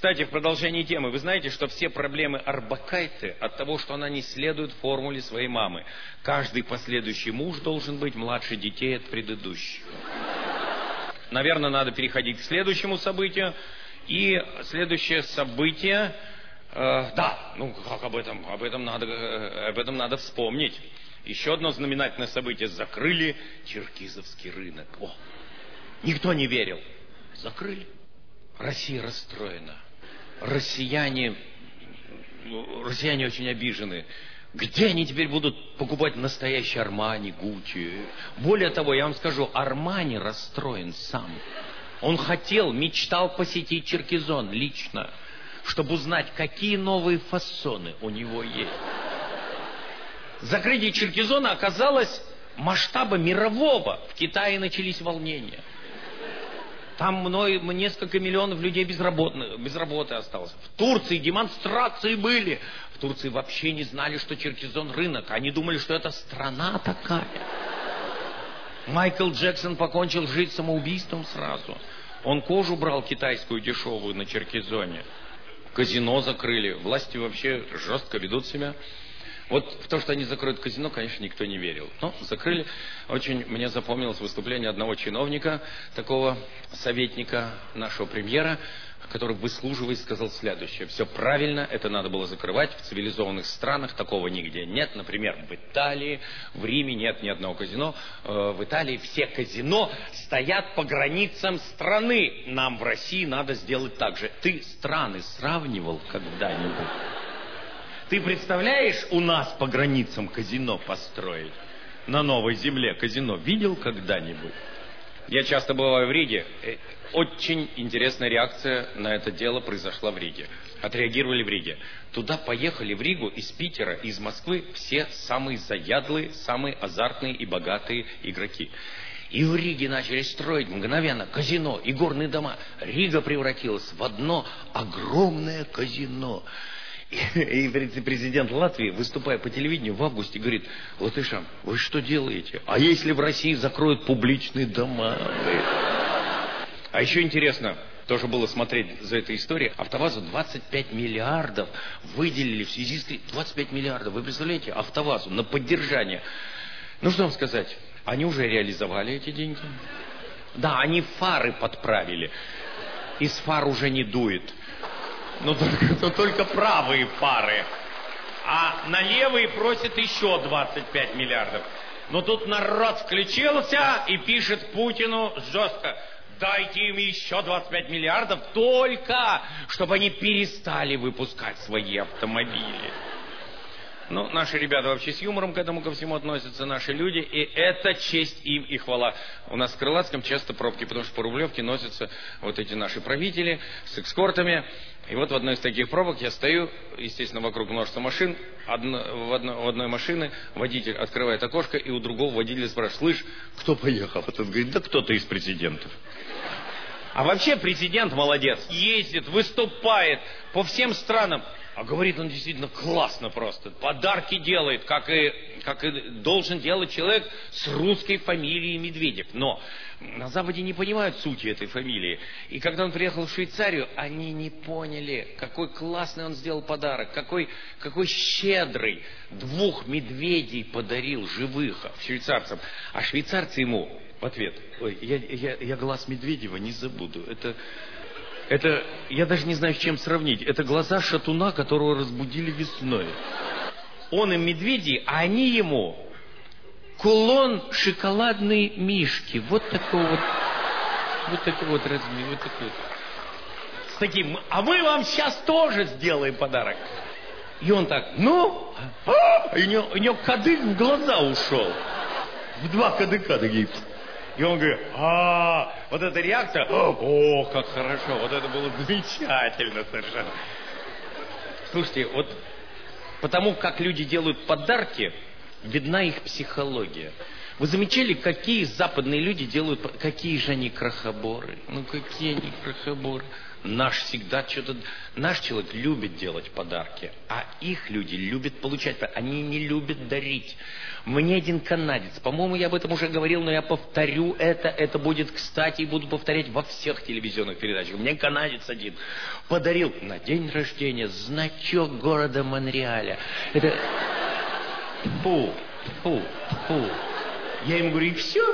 Кстати, в продолжении темы, вы знаете, что все проблемы Орбакайте от того, что она не следует формуле своей мамы. Каждый последующий муж должен быть младше детей от предыдущего. Наверное, надо переходить к следующему событию. И следующее событие... как об этом надо вспомнить. Еще одно знаменательное событие. Закрыли Черкизовский рынок. Никто не верил. Закрыли. Россия расстроена. Россияне очень обижены. Где они теперь будут покупать настоящий Армани, Гуччи? Более того, я вам скажу, Армани расстроен сам. Он мечтал посетить Черкизон лично, чтобы узнать, какие новые фасоны у него есть. Закрытие Черкизона оказалось масштаба мирового. В Китае начались волнения. Там несколько миллионов людей без работы осталось. В Турции демонстрации были. В Турции вообще не знали, что Черкизон рынок. Они думали, что это страна такая. Майкл Джексон покончил жизнь самоубийством сразу. Он кожу брал китайскую дешевую на Черкизоне. Казино закрыли. Власти вообще жестко ведут себя. Вот в то, что они закроют казино, конечно, никто не верил. Но закрыли. Очень мне запомнилось выступление одного чиновника, такого советника нашего премьера, который, выслуживаясь, сказал следующее. Все правильно, это надо было закрывать. В цивилизованных странах такого нигде нет. Например, в Италии, в Риме нет ни одного казино. В Италии все казино стоят по границам страны. Нам в России надо сделать так же. Ты страны сравнивал когда-нибудь? Ты представляешь, у нас по границам казино построить? На Новой Земле казино видел когда-нибудь? Я часто бываю в Риге. Очень интересная реакция на это дело произошла в Риге. Отреагировали в Риге. Туда поехали в Ригу из Питера, из Москвы все самые заядлые, самые азартные и богатые игроки. И в Риге начали строить мгновенно казино и горные дома. Рига превратилась в одно огромное казино. И президент Латвии, выступая по телевидению в августе, говорит: латышам, вы что делаете? А если в России закроют публичные дома? А еще интересно, тоже было смотреть за этой историей. АвтоВАЗу 25 миллиардов выделили в связи с... 25 миллиардов, вы представляете, АвтоВАЗу на поддержание. Ну что вам сказать, они уже реализовали эти деньги. Да, они фары подправили. Из фар уже не дует. Но только правые фары. А на левые просят еще 25 миллиардов. Но тут народ включился и пишет Путину жестко: дайте им еще 25 миллиардов, только чтобы они перестали выпускать свои автомобили. Ну, наши ребята вообще с юмором к этому ко всему относятся, наши люди, и это честь им и хвала. У нас в Крылатском часто пробки, потому что по Рублевке носятся вот эти наши правители с эскортами. И вот в одной из таких пробок я стою, естественно, вокруг множества машин. В одной машины водитель открывает окошко, и у другого водителя спрашивает: слышь, кто поехал? А тот говорит: да кто-то из президентов. А вообще президент молодец, ездит, выступает по всем странам. А говорит он действительно классно просто. Подарки делает, как и должен делать человек с русской фамилией Медведев. Но на Западе не понимают сути этой фамилии. И когда он приехал в Швейцарию, они не поняли, какой классный он сделал подарок, какой щедрый. 2 медведей подарил живых швейцарцам. А швейцарцы ему в ответ: ой, я глаз Медведева не забуду. Это, я даже не знаю, с чем сравнить. Это глаза шатуна, которого разбудили весной. Он им медведи, а они ему кулон шоколадной мишки. Вот такой вот размер. Вот такой. С таким: а мы вам сейчас тоже сделаем подарок. И он так: и у него кадык в глаза ушел. В 2 кадыка такие. И он говорит: вот эта реакция, о, как хорошо, вот это было замечательно совершенно. Слушайте, вот потому как люди делают подарки, видна их психология. Вы замечали, какие западные люди делают, какие же они крохоборы? Ну какие они крохоборы? Наш всегда что-то... Наш человек любит делать подарки, а их люди любят получать подарки. Они не любят дарить. Мне один канадец, по-моему, я об этом уже говорил, но я повторю это. Это будет кстати, и буду повторять во всех телевизионных передачах. Мне канадец один подарил на день рождения значок города Монреаля. Это... Фу. Я ему говорю, и все?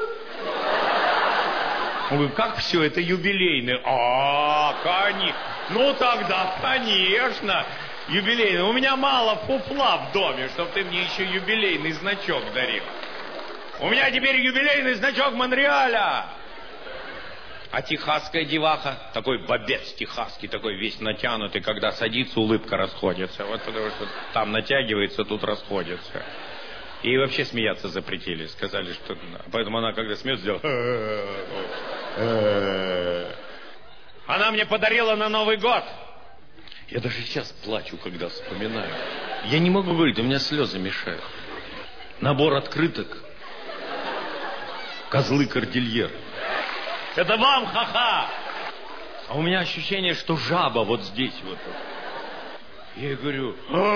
Он говорит, как все, это юбилейный. Конечно. Ну тогда, конечно, юбилейный. У меня мало фуфла в доме, чтобы ты мне еще юбилейный значок дарил. У меня теперь юбилейный значок Монреаля. А техасская деваха, такой бобец техасский, такой весь натянутый, когда садится, улыбка расходится. Вот потому что там натягивается, тут расходится. И вообще смеяться запретили. Сказали, что... Поэтому она, когда смеется, сделала... Она мне подарила на Новый год. Я даже сейчас плачу, когда вспоминаю. Я не могу говорить, у меня слезы мешают. Набор открыток. Козлы Кордильер. Это вам, ха-ха! А у меня ощущение, что жаба вот здесь вот. Я ей говорю...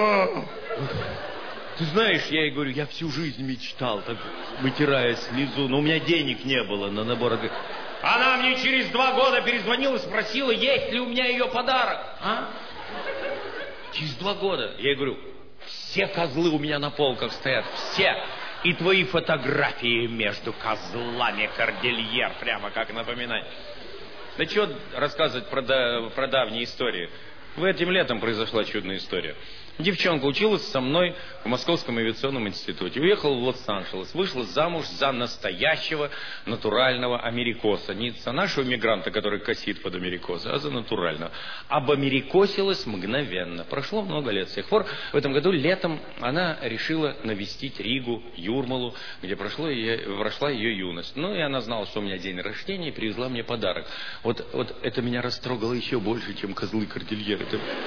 Ты знаешь, я ей говорю, я всю жизнь мечтал, так вытирая слезу, но у меня денег не было на набор. Она мне через 2 года перезвонила и спросила, есть ли у меня ее подарок. Через 2 года. Я ей говорю, все козлы у меня на полках стоят, все. И твои фотографии между козлами Кордильер, прямо как напоминать. Да что рассказывать про давние истории. Этим летом произошла чудная история. Девчонка училась со мной в Московском авиационном институте. Уехала в Лос-Анджелес. Вышла замуж за настоящего натурального америкоса. Не за нашего мигранта, который косит под америкоса, а за натурального. Обамерикосилась мгновенно. Прошло много лет. С тех пор в этом году летом она решила навестить Ригу, Юрмалу, где прошла ее юность. Ну и она знала, что у меня день рождения, и привезла мне подарок. Вот это меня растрогало еще больше, чем козлы Кордильер.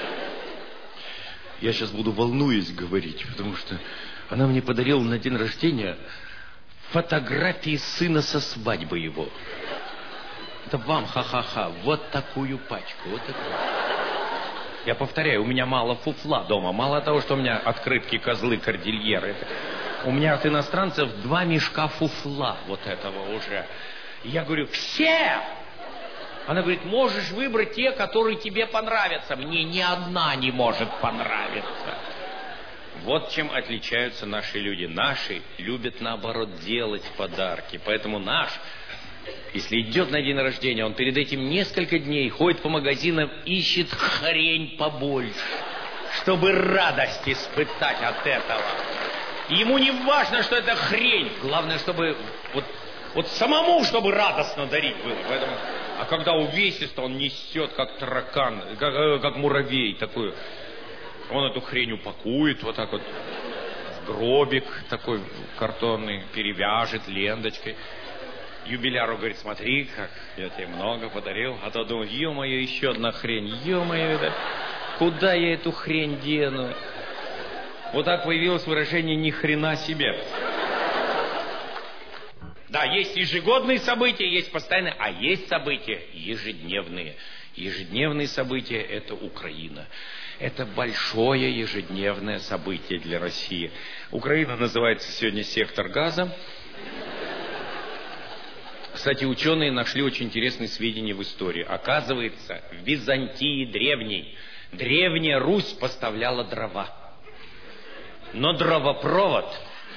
Я сейчас буду, волнуясь, говорить, потому что она мне подарила на день рождения фотографии сына со свадьбы его. Это вам, ха-ха-ха, вот такую пачку, вот такую. Я повторяю, у меня мало фуфла дома, мало того, что у меня открытки козлы Кордильеры. У меня от иностранцев 2 мешка фуфла вот этого уже. Я говорю, все! Она говорит, можешь выбрать те, которые тебе понравятся. Мне ни одна не может понравиться. Вот чем отличаются наши люди. Наши любят, наоборот, делать подарки. Поэтому наш, если идет на день рождения, он перед этим несколько дней ходит по магазинам, ищет хрень побольше, чтобы радость испытать от этого. Ему не важно, что это хрень. Главное, чтобы вот самому, чтобы радостно дарить было. Поэтому... А когда увесисто, он несет, как таракан, как муравей такой. Он эту хрень упакует вот так вот в гробик такой картонный, перевяжет ленточкой. Юбиляру говорит, смотри, как я тебе много подарил. А то думаю, ё-моё, еще одна хрень. Ё-моё, куда я эту хрень дену? Вот так появилось выражение «ни хрена себе». Да, есть ежегодные события, есть постоянные, а есть события ежедневные. Ежедневные события – это Украина. Это большое ежедневное событие для России. Украина называется сегодня сектор Газа. Кстати, ученые нашли очень интересные сведения в истории. Оказывается, в Византии древней Древняя Русь поставляла дрова. Но дровопровод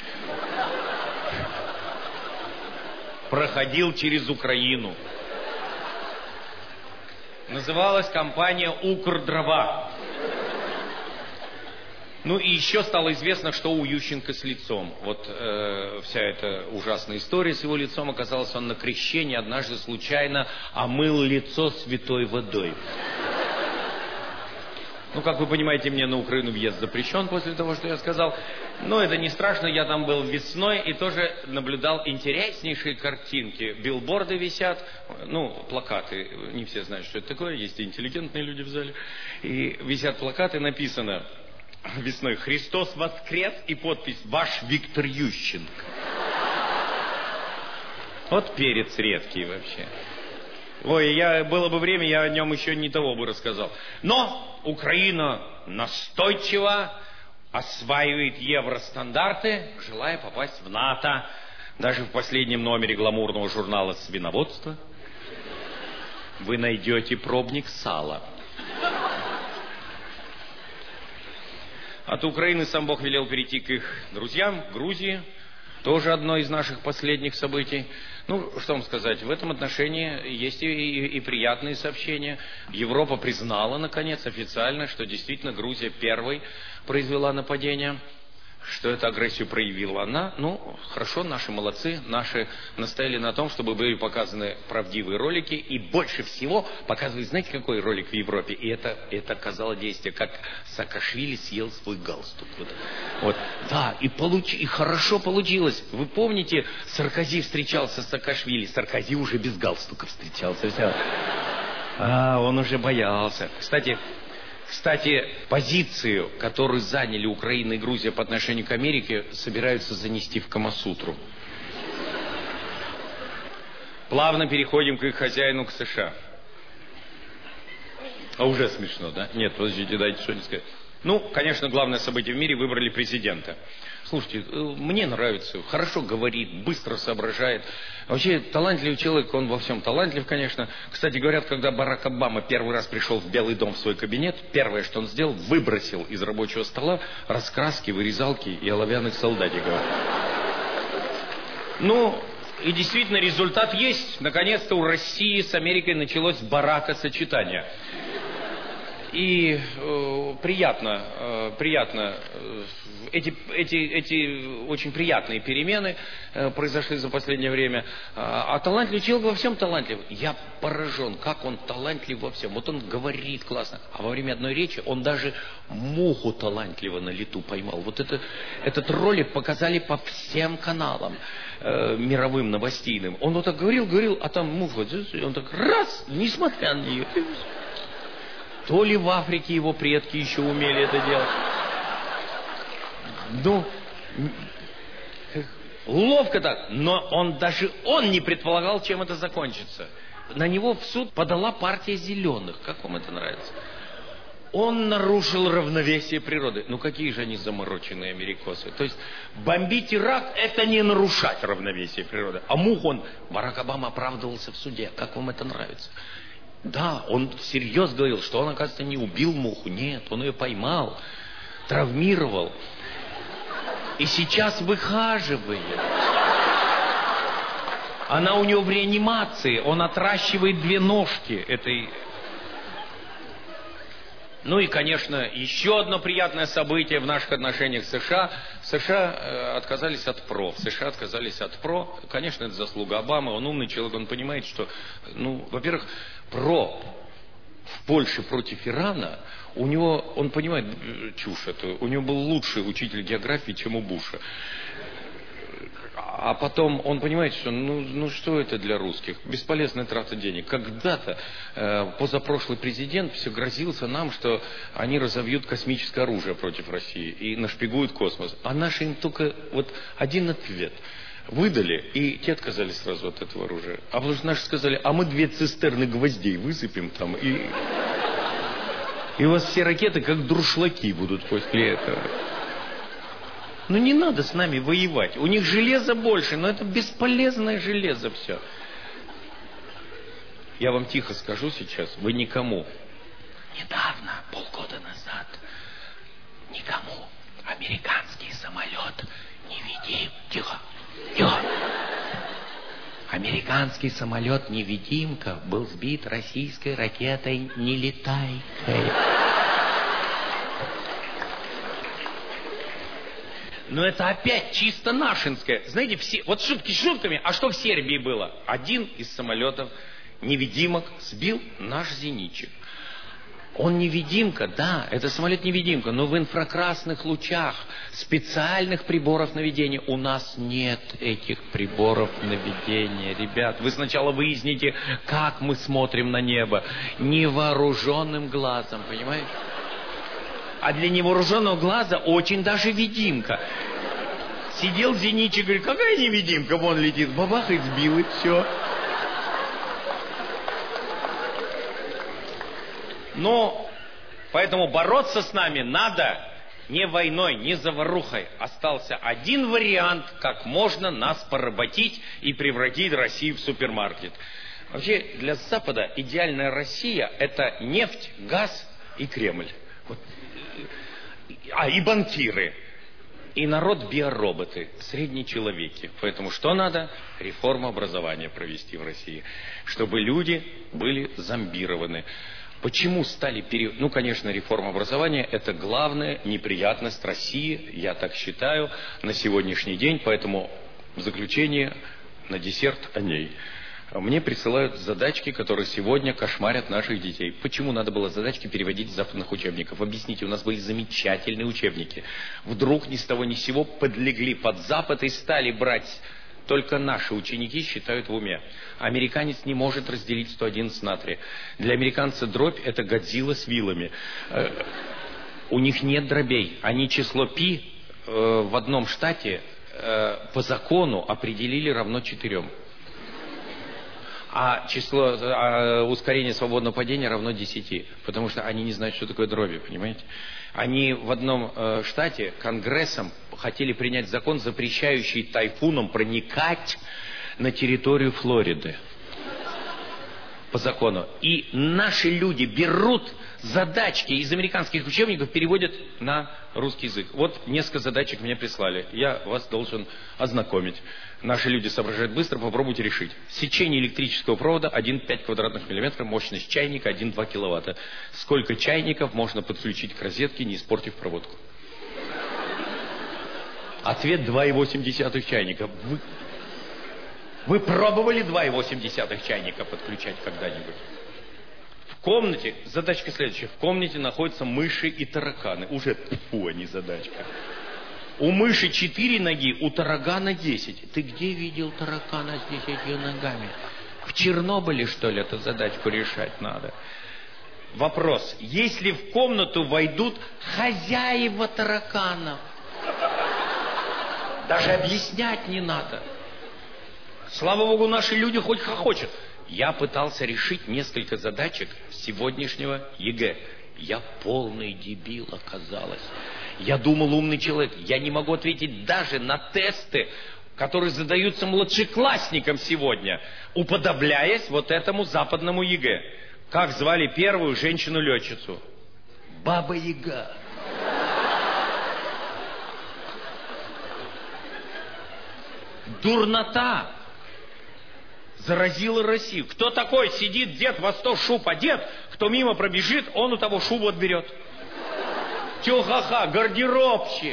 проходил через Украину. Называлась компания «Укрдрова». Ну и еще стало известно, что у Ющенко с лицом. Вот вся эта ужасная история с его лицом. Оказалось, он на крещении однажды случайно омыл лицо святой водой. Ну, как вы понимаете, мне на Украину въезд запрещен после того, что я сказал. Но это не страшно, я там был весной и тоже наблюдал интереснейшие картинки. Билборды висят, ну, плакаты, не все знают, что это такое, есть и интеллигентные люди в зале. И висят плакаты, написано весной «Христос воскрес» и подпись «Ваш Виктор Ющенко». Вот перец редкий вообще. Ой, было бы время, я о нем еще не того бы рассказал. Но Украина настойчиво осваивает евростандарты, желая попасть в НАТО. Даже в последнем номере гламурного журнала «Свиноводство» вы найдете пробник сала. От Украины сам Бог велел перейти к их друзьям, Грузии. Тоже одно из наших последних событий. Ну, что вам сказать, в этом отношении есть и приятные сообщения. Европа признала, наконец, официально, что действительно Грузия первой произвела нападение, что эту агрессию проявила она. Ну, хорошо, наши молодцы, наши настояли на том, чтобы были показаны правдивые ролики, и больше всего показывают, знаете, какой ролик в Европе? И это оказало действие, как Саакашвили съел свой галстук. Вот. Да, и хорошо получилось. Вы помните, Саркози встречался с Саакашвили, Саркози уже без галстука встречался. Все. Он уже боялся. Кстати, позицию, которую заняли Украина и Грузия по отношению к Америке, собираются занести в Камасутру. Плавно переходим к их хозяину, к США. А уже смешно, да? Нет, подождите, дайте что-нибудь сказать. Ну, конечно, главное событие в мире — выбрали президента. Слушайте, мне нравится, хорошо говорит, быстро соображает. Вообще, талантливый человек, он во всем талантлив, конечно. Кстати, говорят, когда Барак Обама первый раз пришел в Белый дом в свой кабинет, первое, что он сделал, выбросил из рабочего стола раскраски, вырезалки и оловянных солдатиков. Ну, и действительно, результат есть. Наконец-то у России с Америкой началось баракосочетание. И приятно, эти очень приятные перемены произошли за последнее время. А талантливый человек во всем талантлив. Я поражен, как он талантлив во всем. Вот он говорит классно, а во время одной речи он даже муху талантливо на лету поймал. Вот этот ролик показали по всем каналам мировым новостейным. Он вот так говорил, а там муха, он так раз, несмотря на нее. То ли в Африке его предки еще умели это делать. Ну, ловко так. Но он не предполагал, чем это закончится. На него в суд подала партия зеленых. Как вам это нравится? Он нарушил равновесие природы. Ну, какие же они замороченные америкосы. То есть, бомбить Ирак — это не нарушать равновесие природы. А муху Барак Обама оправдывался в суде. Как вам это нравится? Да, он всерьез говорил, что он, оказывается, не убил муху. Нет, он ее поймал, травмировал. И сейчас выхаживает. Она у него в реанимации. Он отращивает 2 ножки этой. Ну и, конечно, еще одно приятное событие в наших отношениях с США. США отказались от ПРО. США отказались от ПРО. Конечно, это заслуга Обамы. Он умный человек, он понимает, что, во-первых, ПРО в Польше против Ирана, он понимает чушь эту, у него был лучший учитель географии, чем у Буша. А потом он понимает, что что это для русских? Бесполезная трата денег. Когда-то позапрошлый президент все грозился нам, что они разовьют космическое оружие против России и нашпигуют космос. А наши им только один ответ выдали, и те отказались сразу от этого оружия. А потому что наши сказали, а мы 2 цистерны гвоздей высыпем там, и у вас все ракеты как дуршлаки будут после этого. Ну не надо с нами воевать. У них железа больше, но это бесполезное железо все. Я вам тихо скажу сейчас, вы никому. Недавно, полгода назад, никому американский самолет невидим. Тихо. Американский самолет-невидимка был сбит российской ракетой «Нелетайкой». Но это опять чисто нашинское. Знаете, шутки шутками, а что в Сербии было? Один из самолетов невидимок сбил наш зенитчик. Он невидимка, да, это самолет-невидимка, но в инфракрасных лучах специальных приборов наведения. У нас нет этих приборов наведения. Ребят, вы сначала выясните, как мы смотрим на небо. Невооруженным глазом, понимаете? А для невооруженного глаза очень даже видимка. Сидел зенитчик, говорит, какая невидимка, вон летит, бабах, и сбил, и все. Но поэтому бороться с нами надо не войной, не заварухой. Остался один вариант, как можно нас поработить и превратить Россию в супермаркет. Вообще, для Запада идеальная Россия – это нефть, газ и Кремль. Вот. И банкиры. И народ биороботы, средние человеки. Поэтому что надо? Реформу образования провести в России. Чтобы люди были зомбированы. Почему стали Ну, конечно, реформа образования – это главная неприятность России, я так считаю, на сегодняшний день. Поэтому в заключение, на десерт о ней. Мне присылают задачки, которые сегодня кошмарят наших детей. Почему надо было задачки переводить из западных учебников? Объясните, у нас были замечательные учебники. Вдруг ни с того ни с сего подлегли под Запад и стали брать. Только наши ученики считают в уме. Американец не может разделить 111 натрия. Для американца дробь – это Годзилла с вилами. У них нет дробей. Они число π в одном штате по закону определили равно 4. А ускорение свободного падения равно 10. Потому что они не знают, что такое дроби, понимаете? Они в одном штате Конгрессом хотели принять закон, запрещающий тайфунам проникать на территорию Флориды. По закону. И наши люди берут задачки из американских учебников, переводят на русский язык. Вот несколько задачек мне прислали. Я вас должен ознакомить. Наши люди соображают быстро, попробуйте решить. Сечение электрического провода 1,5 квадратных миллиметра, мощность чайника 1,2 киловатта. Сколько чайников можно подключить к розетке, не испортив проводку? Ответ 2,8 чайника. Вы пробовали 2,8 чайника подключать когда-нибудь? В комнате, задачка следующая, в комнате находятся мыши и тараканы. Уже тьфу, а не задачка. У мыши 4 ноги, у таракана 10. Ты где видел таракана с 10 ногами? В Чернобыле, что ли, эту задачку решать надо? Вопрос. Если в комнату войдут хозяева тараканов, даже объяснять не надо. Слава Богу, наши люди хоть хохочут. Я пытался решить несколько задачек сегодняшнего ЕГЭ. Я полный дебил оказалось. Я думал, умный человек. Я не могу ответить даже на тесты, которые задаются младшеклассникам сегодня, уподобляясь вот этому западному ЕГЭ. Как звали первую женщину-летчицу? Баба Яга. Дурнота заразила Россию. Кто такой? Сидит дед во 100 шуб одет, кто мимо пробежит, он у того шубу отберет. Тё-ха-ха, гардеробщик.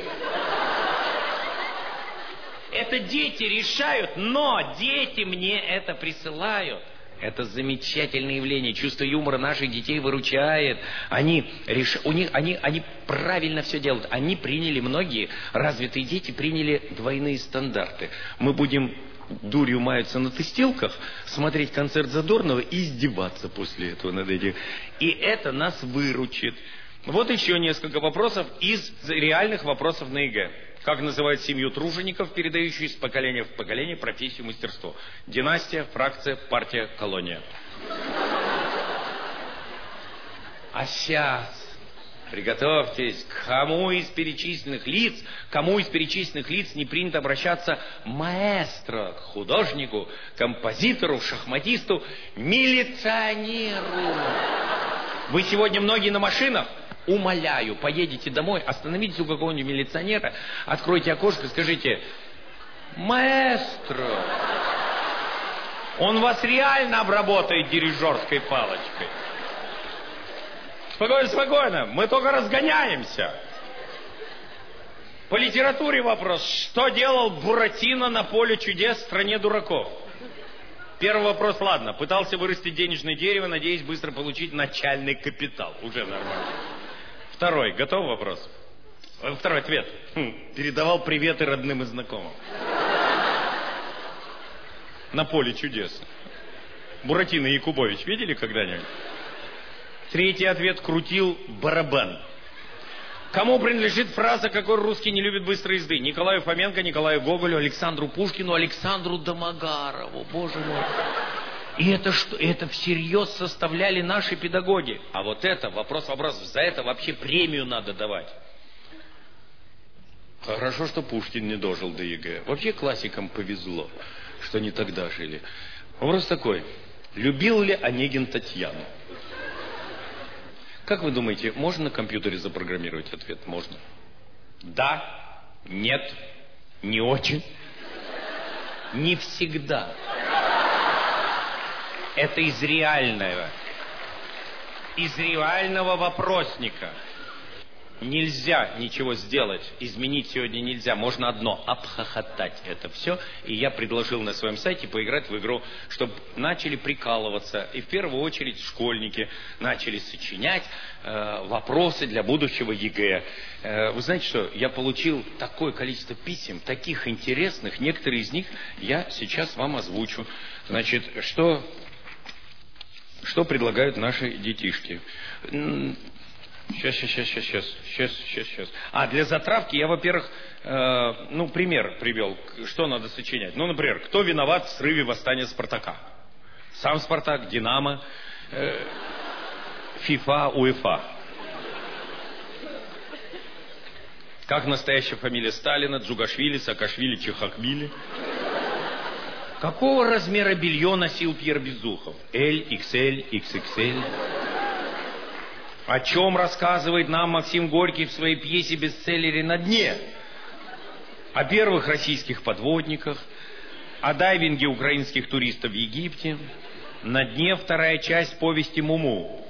Это дети решают, но дети мне это присылают. Это замечательное явление. Чувство юмора наших детей выручает. Они правильно все делают. Они приняли, многие развитые дети приняли двойные стандарты. Мы будем дурью маяться на тестилках, смотреть концерт Задорнова и издеваться после этого над этим. И это нас выручит. Вот еще несколько вопросов из реальных вопросов на ЕГЭ. Как называют семью тружеников, передающую из поколения в поколение профессию, мастерство? Династия, фракция, партия, колония. А сейчас приготовьтесь, кому из перечисленных лиц не принято обращаться маэстро, к художнику, композитору, шахматисту, милиционеру. Вы сегодня многие на машинах? Умоляю, поедете домой, остановитесь у какого-нибудь милиционера, откройте окошко и скажите: маэстро, он вас реально обработает дирижерской палочкой. Спокойно, спокойно, мы только разгоняемся. По литературе вопрос: что делал Буратино на поле чудес в стране дураков? Первый вопрос, ладно, пытался вырастить денежное дерево, надеясь быстро получить начальный капитал. Уже нормально. Второй, готов вопрос? Второй ответ. Передавал приветы родным и знакомым. На поле чудес. Буратино и Якубович видели когда-нибудь? Третий ответ: крутил барабан. Кому принадлежит фраза «какой русский не любит быстрой езды»? Николаю Фоменко, Николаю Гоголю, Александру Пушкину, Александру Домогарову. Боже мой. И это что? Это всерьез составляли наши педагоги. А вот это, вопрос вопросов, за это вообще премию надо давать. Хорошо, что Пушкин не дожил до ЕГЭ. Вообще классикам повезло, что не тогда жили. Вопрос такой. Любил ли Онегин Татьяну? Как вы думаете, можно на компьютере запрограммировать ответ? Можно. Да, нет, не очень. Не всегда. Это из реального вопросника. Нельзя ничего сделать, изменить сегодня нельзя. Можно одно, обхохотать это все. И я предложил на своем сайте поиграть в игру, чтобы начали прикалываться. И в первую очередь школьники начали сочинять вопросы для будущего ЕГЭ. Вы знаете что, я получил такое количество писем, таких интересных, некоторые из них я сейчас вам озвучу. Значит, что предлагают наши детишки? Сейчас. Для затравки я, во-первых, пример привел, что надо сочинять. Например, кто виноват в срыве восстания Спартака? Сам Спартак, Динамо, ФИФА, УЕФА. Как настоящая фамилия Сталина? Джугашвили, Саакашвили, Чехахвили. Какого размера белье носил Пьер Безухов? L, XL, XXL. О чем рассказывает нам Максим Горький в своей пьесе-бестселлере «На дне»? О первых российских подводниках, о дайвинге украинских туристов в Египте. «На дне» вторая часть повести Муму.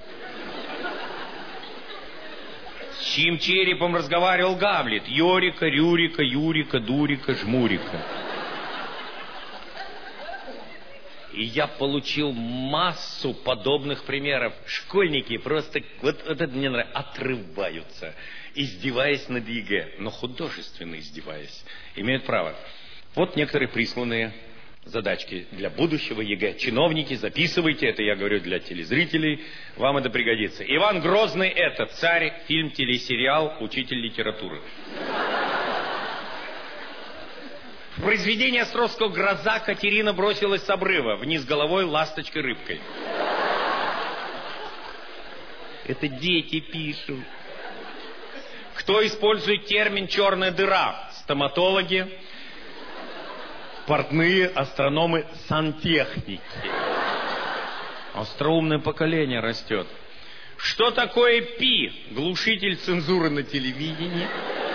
С чьим черепом разговаривал Гамлет? Йорика, Рюрика, Юрика, Дурика, Жмурика. И я получил массу подобных примеров. Школьники просто, вот это мне нравится, отрываются, издеваясь над ЕГЭ, но художественно издеваясь. Имеют право. Вот некоторые присланные задачки для будущего ЕГЭ. Чиновники, записывайте, это я говорю для телезрителей, вам это пригодится. Иван Грозный — это царь, фильм, телесериал, учитель литературы. В произведении Островского «Гроза» Катерина бросилась с обрыва, вниз головой ласточкой-рыбкой. Это дети пишут. Кто использует термин «черная дыра»? Стоматологи, портные, астрономы, сантехники. Остроумное поколение растет. Что такое пи? Глушитель цензуры на телевидении.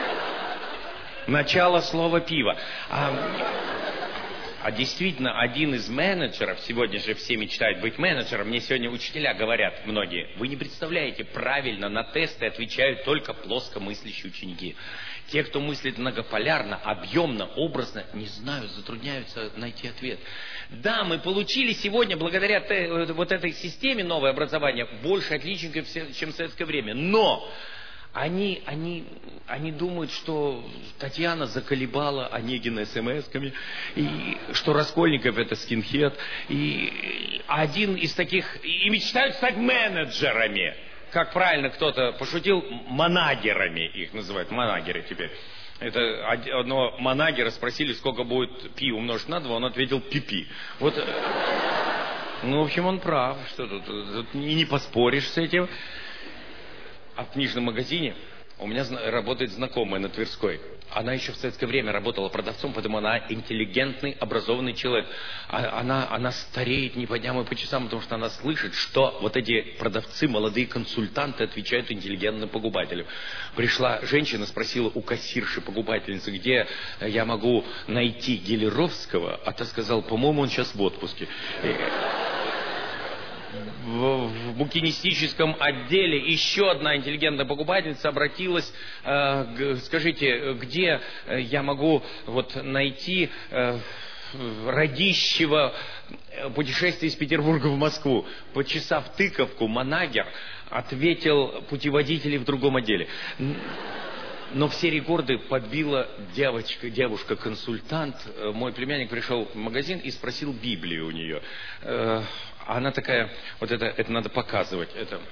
Начало слова пива. Действительно, один из менеджеров, сегодня же все мечтают быть менеджером, мне сегодня учителя говорят, многие, вы не представляете, правильно на тесты отвечают только плоскомыслящие ученики. Те, кто мыслит многополярно, объемно, образно, не знаю, затрудняются найти ответ. Да, мы получили сегодня, благодаря вот этой системе новое образование, больше отличников, чем в советское время. Но они думают, что Татьяна заколебала Онегина смс-ками, и что Раскольников — это скинхед, и один из таких, и мечтают стать менеджерами. Как правильно кто-то пошутил, манагерами их называют, манагеры теперь. Это одного манагера спросили, сколько будет пи умножить на 2, он ответил пи-пи. Вот, в общем, он прав, что тут не поспоришь с этим. А в книжном магазине у меня работает знакомая на Тверской. Она еще в советское время работала продавцом, поэтому она интеллигентный, образованный человек. Она стареет не по дням и по часам, потому что она слышит, что вот эти продавцы, молодые консультанты отвечают интеллигентным покупателям. Пришла женщина, спросила у кассирши-покупательницы, где я могу найти Гелеровского, а та сказала, по-моему, он сейчас в отпуске. В букинистическом отделе еще одна интеллигентная покупательница обратилась, скажите, где я могу найти Радищева путешествие из Петербурга в Москву? Почесав тыковку, манагер ответил путеводителей в другом отделе. Но все рекорды побила девушка-консультант. Мой племянник пришел в магазин и спросил Библию у нее. Она такая, вот это надо показывать.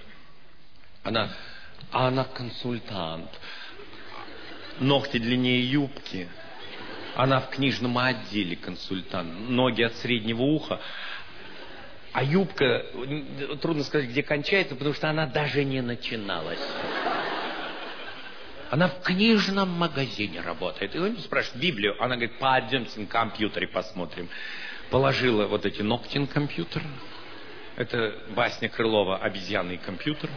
Она консультант. Ногти длиннее юбки. Она в книжном отделе консультант. Ноги от среднего уха. А юбка, трудно сказать, где кончается, потому что она даже не начиналась. Она в книжном магазине работает. И он спрашивает Библию. Она говорит, пойдемте на компьютере посмотрим. Положила вот эти ногти на компьютер. Это басня Крылова «Обезьянный компьютер».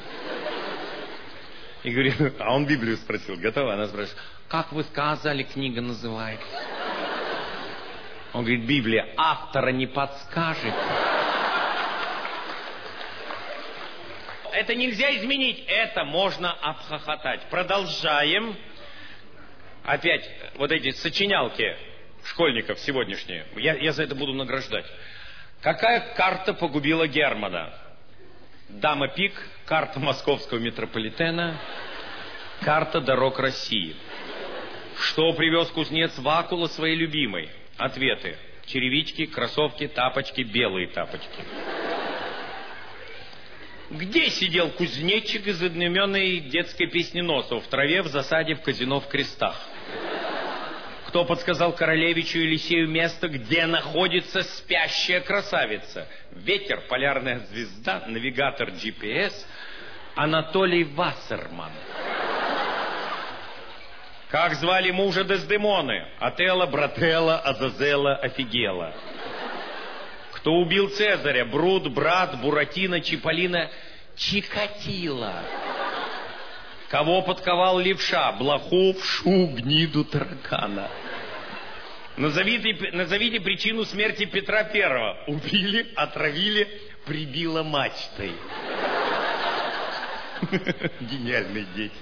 И говорит, а он Библию спросил, готова? Она спрашивает, как вы сказали, книга называется? Он говорит, Библия, автора не подскажет. Это нельзя изменить, это можно обхохотать. Продолжаем. Опять вот эти сочинялки школьников сегодняшние. Я за это буду награждать. Какая карта погубила Германа? Дама Пик, карта московского метрополитена, карта дорог России. Что привез кузнец Вакула своей любимой? Ответы. Черевички, кроссовки, тапочки, белые тапочки. Где сидел кузнечик из одноименной детской песни Носова? В траве, в засаде, в казино, в крестах. Кто подсказал королевичу Елисею место, где находится спящая красавица? Ветер, полярная звезда, навигатор GPS, Анатолий Вассерман. Как звали мужа Дездемоны? Отелло, Брателло, Азазелло, Офигела. Кто убил Цезаря? Брут, Брат, Буратино, Чиполлино, Чикатило. Кого подковал левша? Блоху, вшу, гниду, таракана. Назовите причину смерти Петра Первого. Убили, отравили, прибило мачтой. Гениальные дети.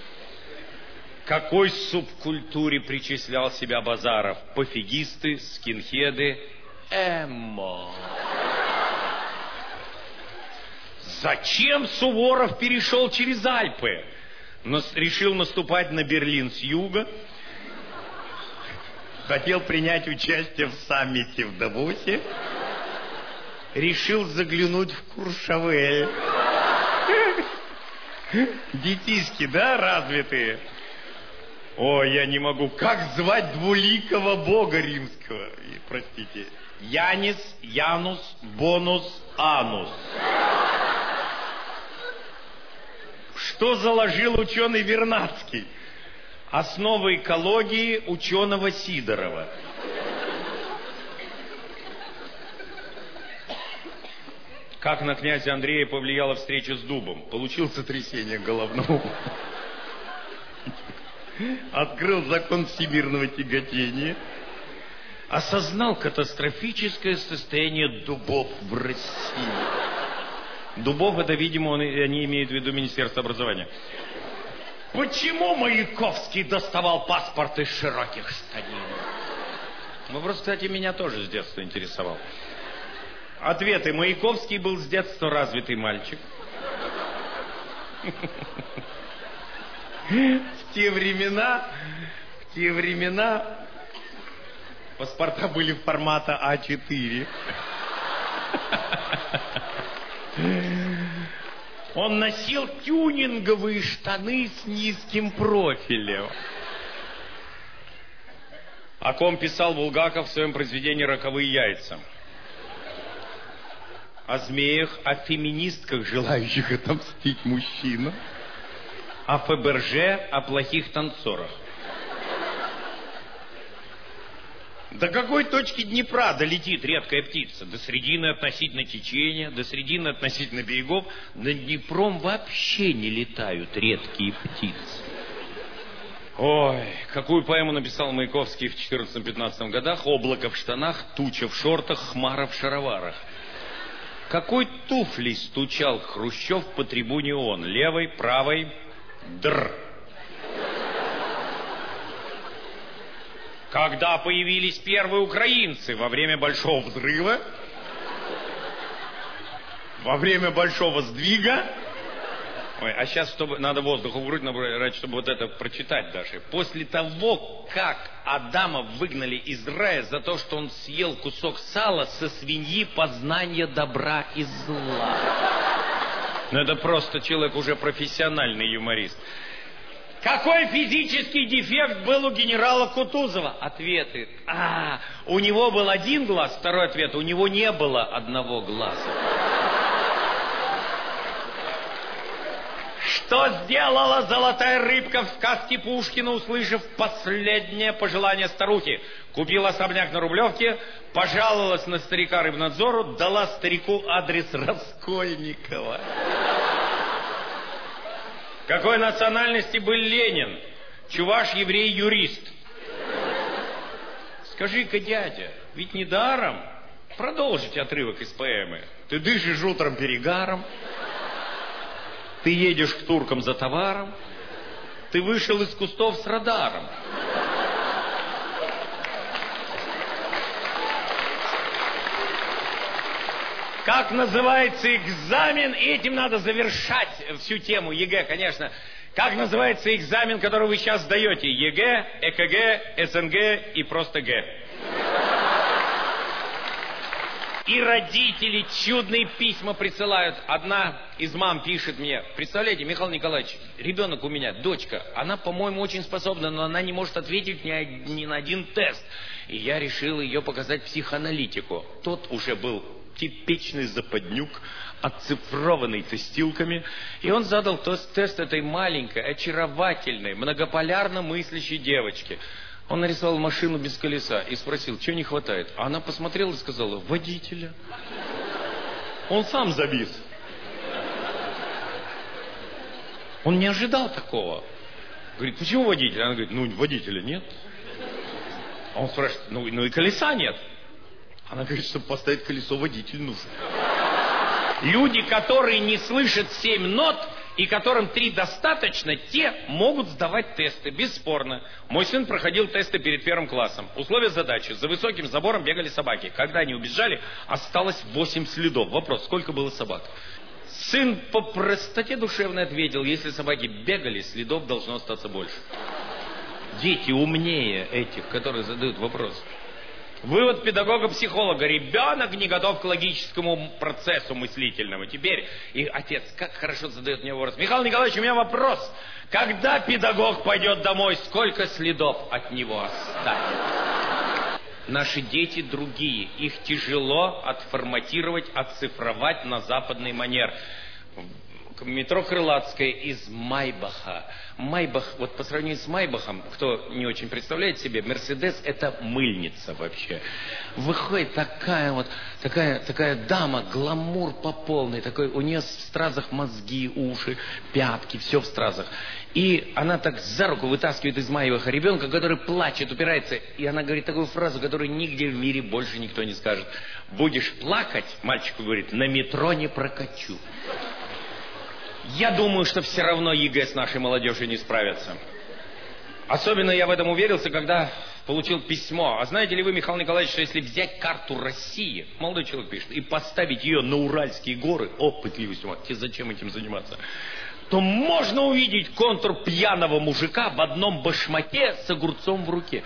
Какой субкультуре причислял себя Базаров? Пофигисты, скинхеды, эмо. Зачем Суворов перешел через Альпы? Решил наступать на Берлин с юга. Хотел принять участие в саммите в Давосе. Решил заглянуть в Куршавель. Детишки, да, развитые? Ой, я не могу. Как звать двуликого бога римского? Простите. Янис, Янус, Бонус, Анус. Что заложил ученый Вернадский? Основы экологии ученого Сидорова. Как на князя Андрея повлияла встреча с дубом? Получил сотрясение головного. Открыл закон всемирного тяготения. Осознал катастрофическое состояние дубов в России. Дубов, это, видимо, они имеют в виду Министерство образования. Почему Маяковский доставал паспорт из широких штанин? Вопрос, кстати, меня тоже с детства интересовал. Ответы. Маяковский был с детства развитый мальчик. В те времена паспорта были формата А4. Он носил тюнинговые штаны с низким профилем. О ком писал Булгаков в своем произведении «Роковые яйца»? О змеях, о феминистках, желающих отомстить мужчинам, о Фаберже, о плохих танцорах. До какой точки Днепра долетит редкая птица? До средины относительно течения, до средины относительно берегов. Над Днепром вообще не летают редкие птицы. Ой, какую поэму написал Маяковский в 14-15 годах? Облако в штанах, туча в шортах, хмара в шароварах. Какой туфлей стучал Хрущев по трибуне ООН? Левой, правой, др. Когда появились первые украинцы? Во время Большого взрыва? Во время Большого сдвига? Ой, а сейчас надо воздуху в грудь набрать, чтобы вот это прочитать даже. После того, как Адама выгнали из рая за то, что он съел кусок сала со свиньи познания добра и зла. Ну это просто человек уже профессиональный юморист. Какой физический дефект был у генерала Кутузова? Ответы. У него был один глаз. Второй ответ. У него не было одного глаза. Что сделала золотая рыбка в сказке Пушкина, услышав последнее пожелание старухи? Купила особняк на Рублевке, пожаловалась на старика Рыбнадзору, дала старику адрес Раскольникова. Какой национальности был Ленин? Чуваш, еврей, юрист. Скажи-ка, дядя, ведь недаром продолжить отрывок из поэмы. Ты дышишь утром перегаром, ты едешь к туркам за товаром, ты вышел из кустов с радаром. Как называется экзамен? Этим надо завершать всю тему ЕГЭ, конечно. Как называется экзамен, который вы сейчас сдаете? ЕГЭ, ЭКГ, СНГ и просто Г. И родители чудные письма присылают. Одна из мам пишет мне: представляете, Михаил Николаевич, ребенок у меня, дочка, она, по-моему, очень способна, но она не может ответить ни на один тест. И я решил ее показать психоаналитику. Тот уже был типичный западнюк, оцифрованный тестилками. И он задал тест этой маленькой, очаровательной, многополярно мыслящей девочке. Он нарисовал машину без колеса и спросил, что не хватает. А она посмотрела и сказала: водителя. Он сам завис. Он не ожидал такого. Говорит, почему водителя? Она говорит, водителя нет. А он спрашивает, ну и колеса нет. Она говорит, чтобы поставить колесо, водитель нужен. Люди, которые не слышат 7 нот и которым 3 достаточно, те могут сдавать тесты, бесспорно. Мой сын проходил тесты перед 1 классом. Условия задачи. За высоким забором бегали собаки. Когда они убежали, осталось 8 следов. Вопрос, сколько было собак? Сын по простоте душевной ответил, если собаки бегали, следов должно остаться больше. Дети умнее этих, которые задают вопрос. Вывод педагога-психолога. Ребенок не готов к логическому процессу мыслительному. Теперь, и отец как хорошо задает мне вопрос. Михаил Николаевич, у меня вопрос. Когда педагог пойдет домой, сколько следов от него оставит? Наши дети другие. Их тяжело отформатировать, отцифровать на западный манер. Метро Крылатская из Майбаха. Майбах, вот по сравнению с Майбахом, кто не очень представляет себе, Мерседес — это мыльница вообще. Выходит такая дама, гламур по полной, такой, у нее в стразах мозги, уши, пятки, все в стразах. И она так за руку вытаскивает из Майбаха ребенка, который плачет, упирается, и она говорит такую фразу, которую нигде в мире больше никто не скажет. Будешь плакать, мальчику говорит, на метро не прокачу. Я думаю, что все равно ЕГЭ с нашей молодежью не справятся. Особенно я в этом уверился, когда получил письмо. А знаете ли вы, Михаил Николаевич, что если взять карту России, молодой человек пишет, и поставить ее на Уральские горы, пытливость ума, зачем этим заниматься, то можно увидеть контур пьяного мужика в одном башмаке с огурцом в руке.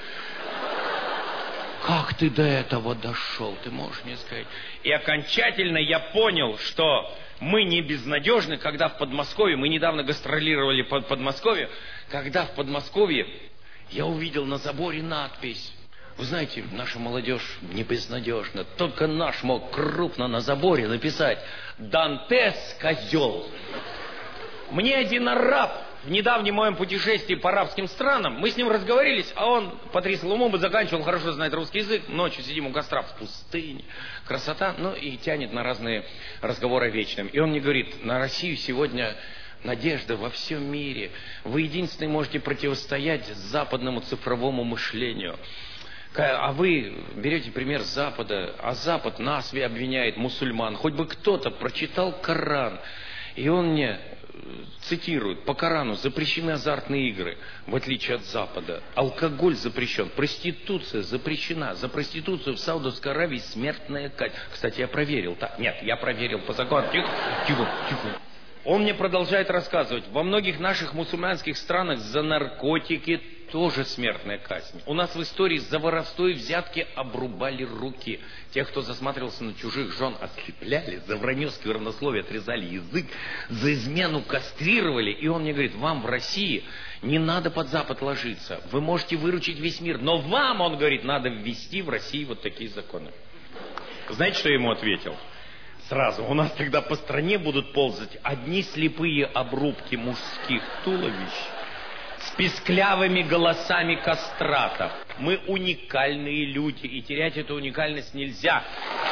Как ты до этого дошел, ты можешь мне сказать? И окончательно я понял, что мы не безнадежны, когда в Подмосковье, мы недавно гастролировали по Подмосковью, когда в Подмосковье я увидел на заборе надпись. Вы знаете, наша молодежь не безнадежна. Только наш мог крупно на заборе написать «Дантес козел». Мне один араб в недавнем моем путешествии по арабским странам, мы с ним разговорились, а он по 3 сламумы заканчивал, хорошо знает русский язык, ночью сидим у костра в пустыне, красота, и тянет на разные разговоры о вечном. И он мне говорит, на Россию сегодня надежда во всем мире. Вы единственные можете противостоять западному цифровому мышлению. А вы берете пример Запада, а Запад нас обвиняет, мусульман. Хоть бы кто-то прочитал Коран. И он мне цитирует, по Корану запрещены азартные игры, в отличие от Запада. Алкоголь запрещен, проституция запрещена. За проституцию в Саудовской Аравии смертная казнь. Кстати, я проверил. Нет, я проверил по закону. Тихо. Он мне продолжает рассказывать. Во многих наших мусульманских странах за наркотики тоже смертная казнь. У нас в истории за воровство и взятки обрубали руки. Тех, кто засматривался на чужих жен, ослепляли, за вранье, сквернословие отрезали язык, за измену кастрировали. И он мне говорит, вам в России не надо под Запад ложиться. Вы можете выручить весь мир. Но вам, он говорит, надо ввести в России вот такие законы. Знаете, что я ему ответил? Сразу. У нас тогда по стране будут ползать одни слепые обрубки мужских туловищ с писклявыми голосами кастратов. Мы уникальные люди, и терять эту уникальность нельзя.